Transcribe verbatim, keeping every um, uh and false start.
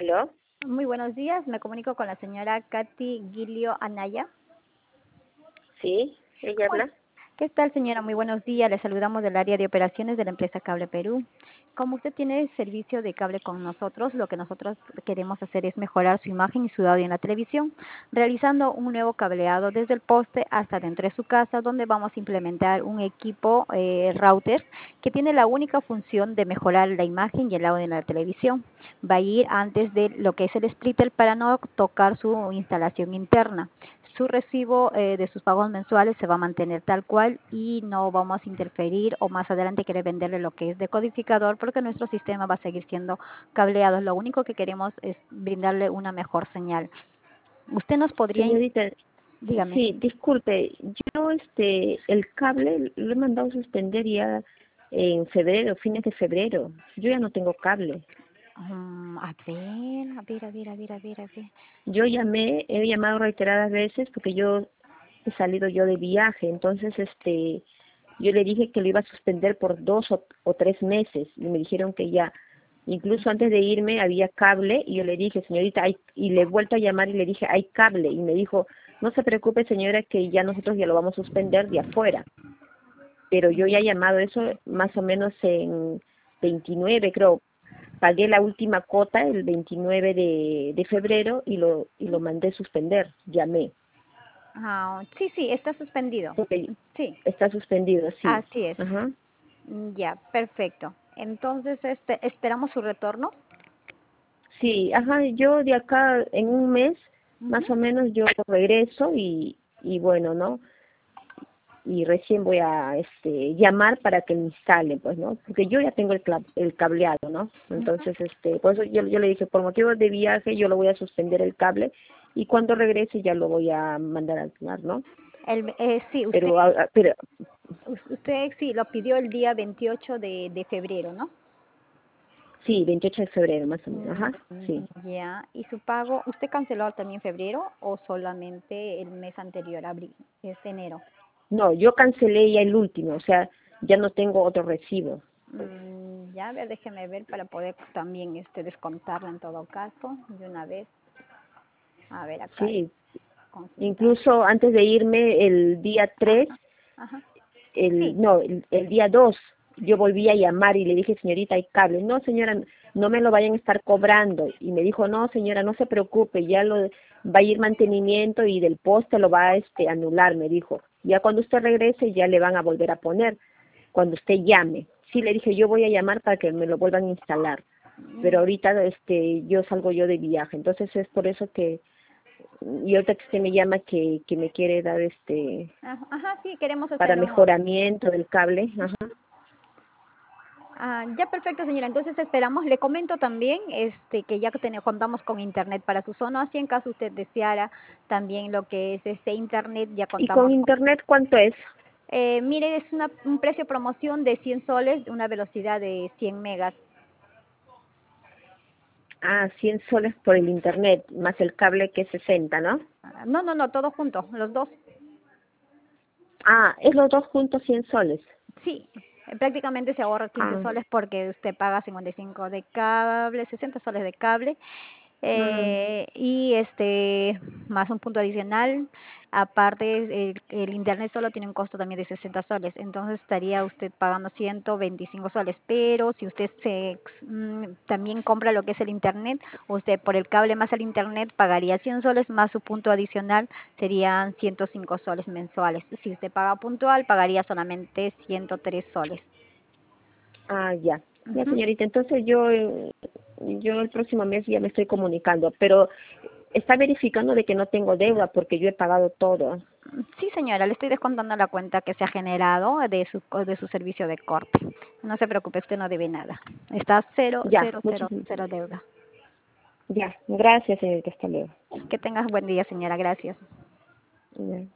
¿Aló? Muy buenos días, me comunico con la señora Katy Gilio Anaya. Sí, ella Hola. habla. ¿Qué tal, señora? Muy buenos días, le saludamos del área de operaciones de la empresa Cable Perú. Como usted tiene servicio de cable con nosotros, lo que nosotros queremos hacer es mejorar su imagen y su audio en la televisión, realizando un nuevo cableado desde el poste hasta dentro de su casa, donde vamos a implementar un equipo eh, router que tiene la única función de mejorar la imagen y el audio en la televisión. Va a ir antes de lo que es el splitter para no tocar su instalación interna. Su recibo eh, de sus pagos mensuales se va a mantener tal cual y no vamos a interferir o más adelante querer venderle lo que es decodificador, porque nuestro sistema va a seguir siendo cableado. Lo único que queremos es brindarle una mejor señal. Usted nos podría, Señorita, dígame. sí, disculpe, yo este, el cable lo he mandado a suspender ya en febrero, fines de febrero. Yo ya no tengo cable. Um, a ver, a ver, a ver, a ver, a ver, a ver. Yo llamé, he llamado reiteradas veces porque yo he salido yo de viaje, entonces este, yo le dije que lo iba a suspender por dos o, o tres meses y me dijeron que ya. Incluso antes de irme había cable y yo le dije, señorita, hay, y le he vuelto a llamar y le dije, hay cable. Y me dijo, no se preocupe, señora, que ya nosotros ya lo vamos a suspender de afuera. Pero yo ya he llamado eso más o menos en veintinueve, creo. Pagué la última cuota el veintinueve de, de febrero y lo, y lo mandé suspender, llamé. Ah, sí, sí, está suspendido. Porque Sí, está suspendido, sí. así es. Ajá. Ya, perfecto. Entonces, este, esperamos su retorno. Sí, ajá, yo de acá en un mes, Ujú. más o menos, yo regreso y, y bueno, ¿no? Y recién voy a este llamar para que me instalen, pues, ¿no? Porque yo ya tengo el, cla- el cableado, ¿no? Entonces, este, por eso yo, yo le dije, por motivos de viaje, yo lo voy a suspender el cable y cuando regrese ya lo voy a mandar a arreglar, ¿no? El, eh, sí, usted, Pero, ah, ah, pero usted sí lo pidió el día veintiocho de, de febrero, ¿no? sí, veintiocho de febrero, más o menos, Mm, ajá, sí. ya, ¿y su pago, usted canceló también febrero o solamente el mes anterior, abril, este enero? No, yo cancelé ya el último, o sea, ya no tengo otro recibo. Mm, ya, a ver, déjeme ver para poder también este descontarlo en todo caso de una vez. A ver, acá es Sí, consultar. incluso antes de irme el día tres, Ajá, ajá. Sí. el, no, el, el día dos, yo volví a llamar y le dije, señorita, hay cable. No, señora, no me lo vayan a estar cobrando. Y me dijo, no, señora, no se preocupe, ya lo va a ir mantenimiento y del poste lo va a este, anular, me dijo. Ya cuando usted regrese ya le van a volver a poner, cuando usted llame. Sí, le dije, yo voy a llamar para que me lo vuelvan a instalar. Pero ahorita este yo salgo yo de viaje, entonces es por eso que y ahorita que usted me llama que, que me quiere dar este Ajá, ajá, sí, queremos para hacerlo. mejoramiento del cable, ajá. Ah, ya perfecto, señora. Entonces esperamos. Le comento también este que ya que ten- contamos con internet para su zona, así en caso usted deseara también lo que es este internet, ya Y con contamos con. internet, ¿cuánto es? Eh, mire, es una, un precio promoción de cien soles, una velocidad de cien megas. Ah, cien soles por el internet, más el cable que es sesenta, ¿no? Ah, no, no, no, todo junto, los dos. Ah, es los dos juntos cien soles. Sí, eh, prácticamente se ahorra quince Ah, soles porque usted paga cincuenta y cinco de cable, sesenta soles de cable, ah, eh, y este más un punto adicional. Aparte, el, el internet solo tiene un costo también de sesenta soles, entonces estaría usted pagando ciento veinticinco soles. Pero si usted se mm, también compra lo que es el internet, usted por el cable más el internet pagaría cien soles más su punto adicional, serían ciento cinco soles mensuales. Si usted paga puntual, pagaría solamente ciento tres soles. ah, ya. Ya, Ujú. señorita, entonces yo, eh, yo el próximo mes ya me estoy comunicando, pero está verificando de que no tengo deuda porque yo he pagado todo. Sí, señora, le estoy descontando la cuenta que se ha generado de su, de su servicio de corte. No se preocupe, usted no debe nada. Está cero, Ya, cero, cero, muchísimas. cero deuda. Ya, gracias, señorita, hasta luego. Que tengas buen día, señora. Gracias. Ya.